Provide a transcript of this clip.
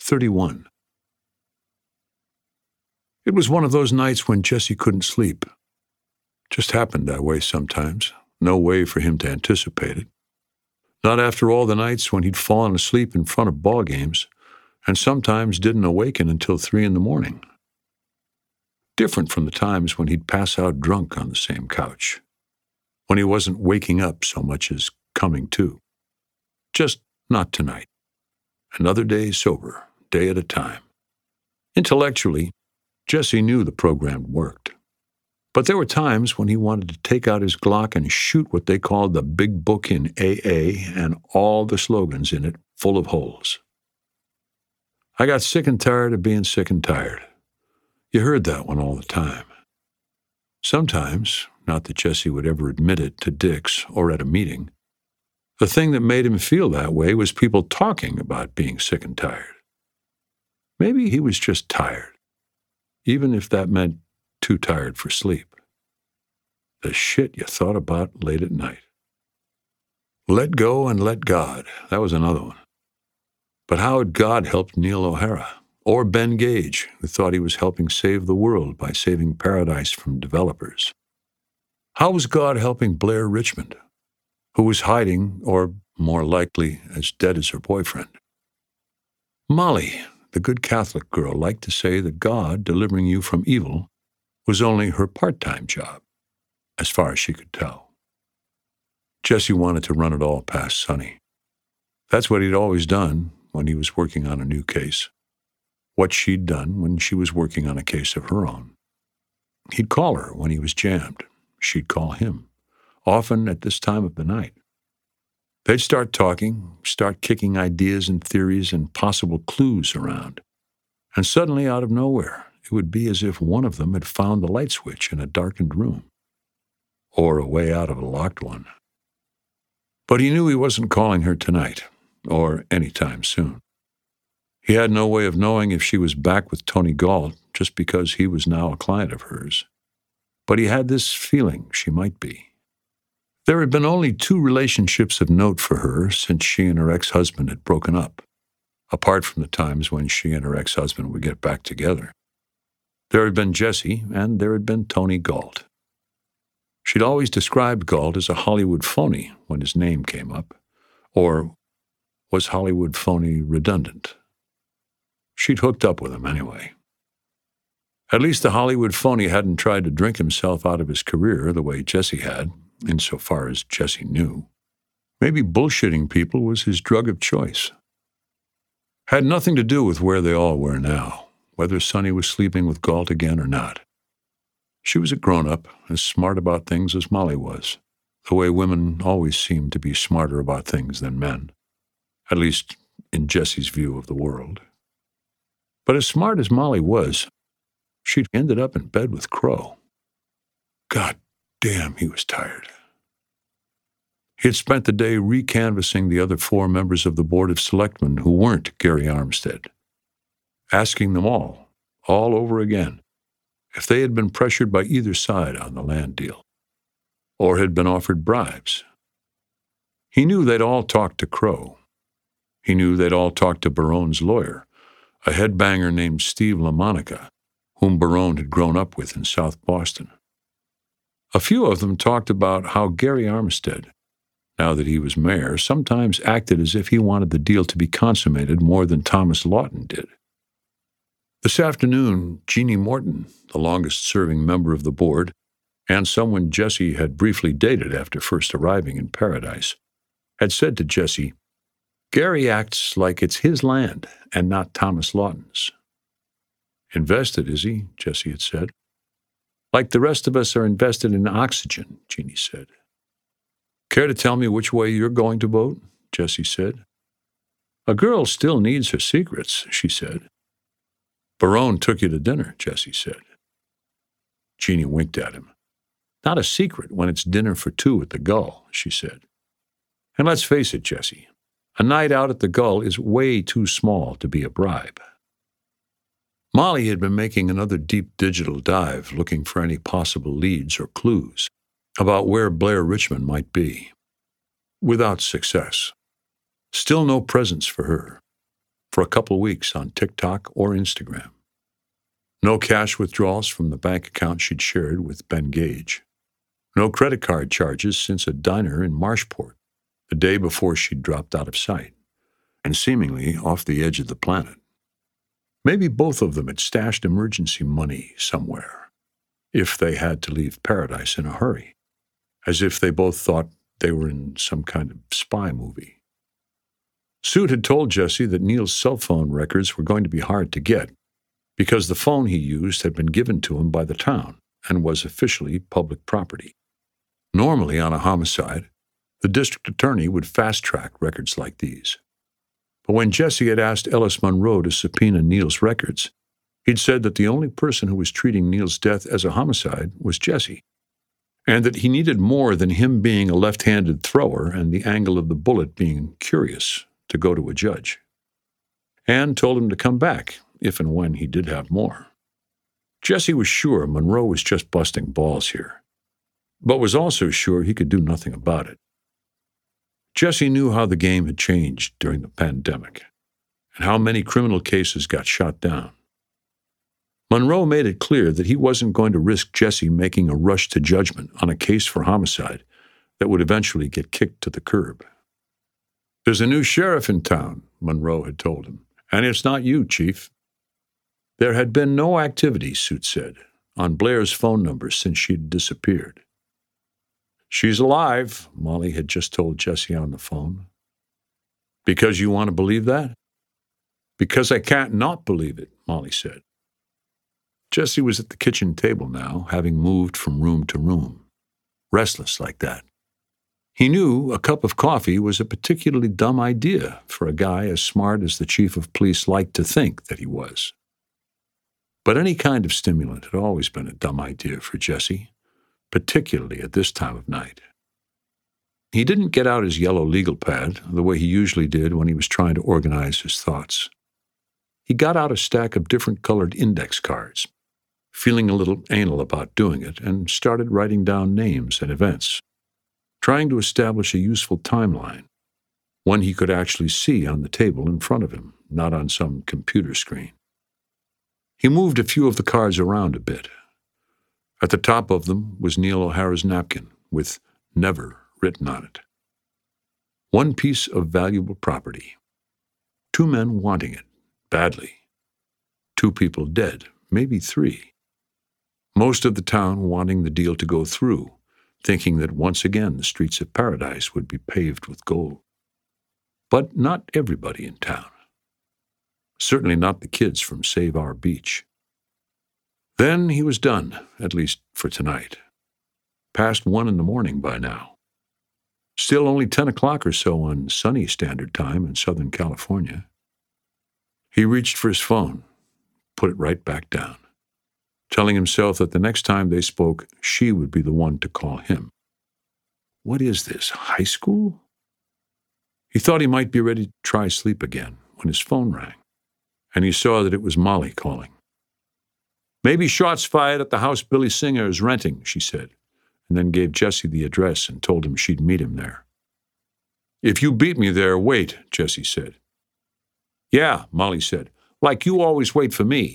31. It was one of those nights when Jesse couldn't sleep. Just happened that way sometimes. No way for him to anticipate it. Not after all the nights when he'd fallen asleep in front of ball games, and sometimes didn't awaken until 3 in the morning. Different from the times when he'd pass out drunk on the same couch, when he wasn't waking up so much as coming to. Just not tonight. Another day sober, day at a time. Intellectually, Jesse knew the program worked. But there were times when he wanted to take out his Glock and shoot what they called the big book in AA and all the slogans in it full of holes. I got sick and tired of being sick and tired. You heard that one all the time. Sometimes, not that Jesse would ever admit it to Dix or at a meeting, the thing that made him feel that way was people talking about being sick and tired. Maybe he was just tired, even if that meant too tired for sleep. The shit you thought about late at night. Let go and let God, that was another one. But how had God helped Neil O'Hara? Or Ben Gage, who thought he was helping save the world by saving paradise from developers? How was God helping Blair Richmond, who was hiding, or more likely, as dead as her boyfriend? Molly, the good Catholic girl, liked to say that God delivering you from evil was only her part-time job, as far as she could tell. Jesse wanted to run it all past Sonny. That's what he'd always done when he was working on a new case. What she'd done when she was working on a case of her own. He'd call her when he was jammed. She'd call him, often at this time of the night. They'd start talking, start kicking ideas and theories and possible clues around. And suddenly, out of nowhere, it would be as if one of them had found the light switch in a darkened room, or a way out of a locked one. But he knew he wasn't calling her tonight, or any time soon. He had no way of knowing if she was back with Tony Gault just because he was now a client of hers. But he had this feeling she might be. There had been only 2 relationships of note for her since she and her ex-husband had broken up, apart from the times when she and her ex-husband would get back together. There had been Jesse, and there had been Tony Gault. She'd always described Gault as a Hollywood phony when his name came up, or was Hollywood phony redundant? She'd hooked up with him anyway. At least the Hollywood phony hadn't tried to drink himself out of his career the way Jesse had, insofar as Jesse knew. Maybe bullshitting people was his drug of choice. Had nothing to do with where they all were now, whether Sonny was sleeping with Gault again or not. She was a grown-up, as smart about things as Molly was, the way women always seemed to be smarter about things than men, at least in Jesse's view of the world. But as smart as Molly was, she'd ended up in bed with Crow. God damn, he was tired. He had spent the day recanvassing the other 4 members of the Board of Selectmen who weren't Gary Armstead, asking them all over again, if they had been pressured by either side on the land deal, or had been offered bribes. He knew they'd all talked to Crow. He knew they'd all talked to Barone's lawyer, a headbanger named Steve LaMonica, whom Barone had grown up with in South Boston. A few of them talked about how Gary Armstead, now that he was mayor, sometimes acted as if he wanted the deal to be consummated more than Thomas Lawton did. This afternoon, Jeannie Morton, the longest-serving member of the board, and someone Jesse had briefly dated after first arriving in Paradise, had said to Jesse, "Gary acts like it's his land and not Thomas Lawton's." "Invested, is he?" Jesse had said. "Like the rest of us are invested in oxygen," Jeannie said. "Care to tell me which way you're going to vote?" Jesse said. "A girl still needs her secrets," she said. "Barone took you to dinner," Jesse said. Jeannie winked at him. "Not a secret when it's dinner for 2 at the Gull," she said. "And let's face it, Jesse, a night out at the Gull is way too small to be a bribe." Molly had been making another deep digital dive, looking for any possible leads or clues about where Blair Richmond might be. Without success. Still no presents for her. for a couple of weeks on TikTok or Instagram. No cash withdrawals from the bank account she'd shared with Ben Gage. No credit card charges since a diner in Marshport, the day before she'd dropped out of sight, and seemingly off the edge of the planet. Maybe both of them had stashed emergency money somewhere, if they had to leave Paradise in a hurry, as if they both thought they were in some kind of spy movie. Soot had told Jesse that Neil's cell phone records were going to be hard to get because the phone he used had been given to him by the town and was officially public property. Normally, on a homicide, the district attorney would fast-track records like these. But when Jesse had asked Ellis Monroe to subpoena Neil's records, he'd said that the only person who was treating Neil's death as a homicide was Jesse, and that he needed more than him being a left-handed thrower and the angle of the bullet being curious to go to a judge. And told him to come back if and when he did have more. Jesse was sure Monroe was just busting balls here, but was also sure he could do nothing about it. Jesse knew how the game had changed during the pandemic and how many criminal cases got shot down. Monroe made it clear that he wasn't going to risk Jesse making a rush to judgment on a case for homicide that would eventually get kicked to the curb. "There's a new sheriff in town," Monroe had told him, "and it's not you, Chief." There had been no activity, Soot said, on Blair's phone number since she'd disappeared. "She's alive," Molly had just told Jesse on the phone. "Because you want to believe that?" "Because I can't not believe it," Molly said. Jesse was at the kitchen table now, having moved from room to room, restless like that. He knew a cup of coffee was a particularly dumb idea for a guy as smart as the chief of police liked to think that he was. But any kind of stimulant had always been a dumb idea for Jesse, particularly at this time of night. He didn't get out his yellow legal pad the way he usually did when he was trying to organize his thoughts. He got out a stack of different colored index cards, feeling a little anal about doing it, and started writing down names and events, trying to establish a useful timeline, one he could actually see on the table in front of him, not on some computer screen. He moved a few of the cards around a bit. At the top of them was Neil O'Hara's napkin, with "Never" written on it. One piece of valuable property. 2 men wanting it, badly. 2 people dead, maybe 3. Most of the town wanting the deal to go through, thinking that once again the streets of Paradise would be paved with gold. But not everybody in town. Certainly not the kids from Save Our Beach. Then he was done, at least for tonight. Past 1 in the morning by now. Still only 10 o'clock or so on sunny Standard Time in Southern California. He reached for his phone, put it right back down, telling himself that the next time they spoke, she would be the one to call him. What is this, high school? He thought he might be ready to try sleep again when his phone rang, and he saw that it was Molly calling. "Maybe shots fired at the house Billy Singer is renting," she said, and then gave Jesse the address and told him she'd meet him there. "If you beat me there, wait," Jesse said. "Yeah," Molly said, "like you always wait for me."